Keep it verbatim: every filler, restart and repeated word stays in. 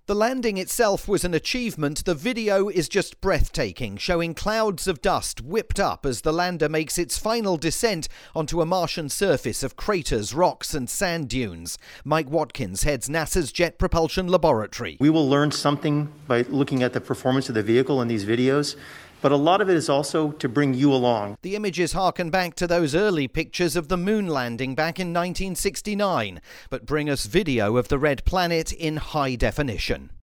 The landing itself was an achievement. The video is just breathtaking, showing clouds of dust whipped up as the lander makes its final descent onto a Martian surface of craters, rocks and sand dunes. Mike Watkins heads NASA's Jet Propulsion Laboratory. We will learn something by looking at the performance of the vehicle in these videos, but a lot of it is also to bring you along. The images harken back to those early pictures of the moon landing back in nineteen sixty-nine, but bring us video of the red planet in high definition.